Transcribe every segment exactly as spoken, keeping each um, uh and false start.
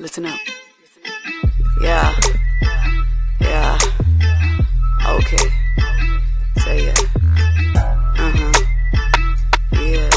Listen up. Yeah. Yeah. Okay. Say yeah. Uh-huh. Yeah.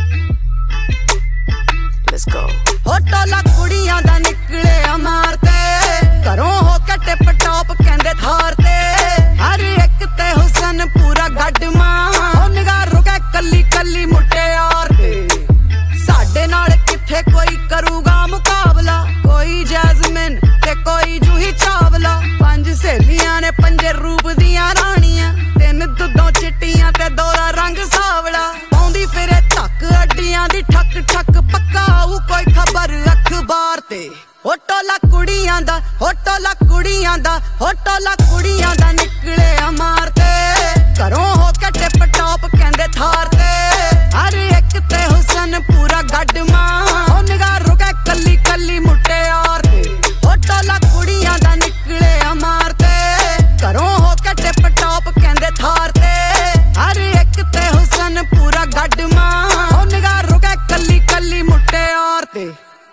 Let's go. होटला कुड़ियां दा निकले अमारते घरों हो के टिप टॉप कहंदे थार ते हर एक ते हुसन पूरा गड्डमा ओ निगाह रुके कली कली मुट्टे यार ते साडे नाल किथे कोई करूगा मुकाबला कोई जैस्मिन ते कोई जूही चावला पंज सहेलियां ने पंजे रूप दियां रानियां तीन दुद्धों चिट्टियां ते दो दा रंग सावला आउंदी फिरे धक अड्डियां दी ठक ठक पक्का आऊ कोई खबर अखबार ते होटला कुड़ियां दा होटला कुड़ियां दा होटला कुड़ियां दा निकले अमारते घरों हो के टिप टॉप कहंदे थार ते हर एक ते हुसन पूरा गड्डमा ओ निगाह रुके कली कली मुट्टे यार ते होटला कुड़ियां दा निकले अमारते घरों हो के टिप टॉप कहंदे थार ते हर एक ते हुसन पूरा गड्डमा ओ निगाह रुके कली कली मुट्टे यार ते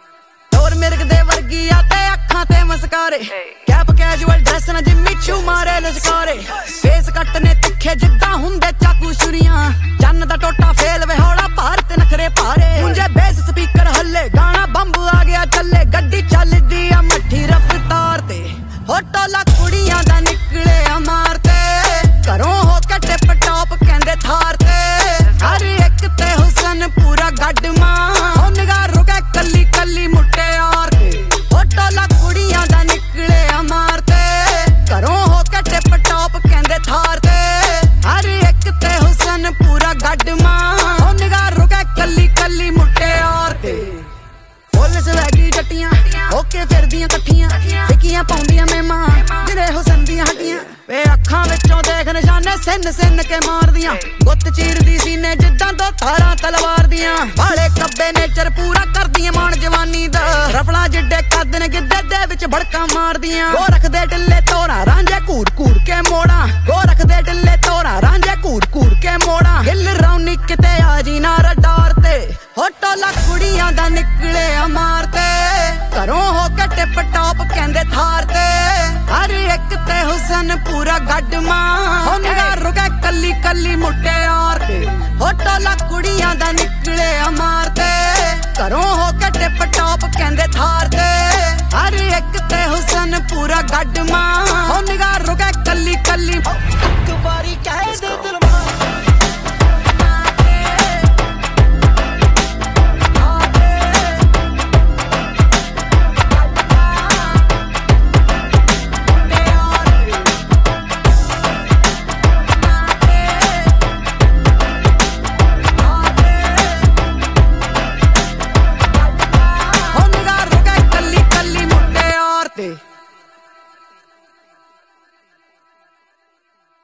और मिर्ग दे वर्गी आते अखां ते मस्कारे कैप कैजुअल ड्रेस ना जिम्मी चू मारे लश्कारे फेस कट ने तिखे जिद्दां हुंदे चाकू छुरियां चन्न दा टोटा फेल वे हौला भार ते नखरे भारे मुंजे बेस स्पीकर हल्ले गाना बंब आ गया चले गड्डी चलदी आ मट्ठी रफ्तार ते होटला कुड़ियां दा निकले अमारते घरों हो के टिप टॉप कहंदे थार ते हर एक ते हुसन पूरा गड्डमा ओ निगाह रुके कली कली मुट्टे यार ते होटला कुड़ियां दा निकले अमारते घरों हो के टिप टॉप कहंदे थार ते हर एक ते हुसन पूरा गड्डमा ओ निगाह रुके कली कली मुट्टे यार ते फुल स्वैगी जट्टियां होके फिरदियां कट्ठियां फिकियां पाउंदियां मेमा जिरे हुसन दियां हड्डियां वे अखां विचों देख निशाने सिन सिन के मारदियां गुत्त चीरदी सीने जिद्दां दो तारां तलवार दियां वाले कब्बे नेचर पूरा करदियां मान जवानी दा रफला जिड्डे कद ने गिद्दे दे विच भड़का मारदियां गो रखदे टिल्ले तोरा रांझे कूड़ कूड़ के मोड़ा गो रखदे टिल्ले तोरा रांझे कूड़ कूड़ के मोड़ा हिल रौनी किते आजी ना रडार ते होटला कुड़ियां दा निकले अमारते घरों हो के टिप टॉप कहंदे थार ते हर एक ते हुसन पूरा गड्डमा ओ निगाह रुके कली कली मुट्टे यार ते होटला कुड़ियां दा निकले अमारते घरों हो के टिप टॉप कहंदे थार ते हर एक ते हुसन पूरा गड्डमा ओ निगाह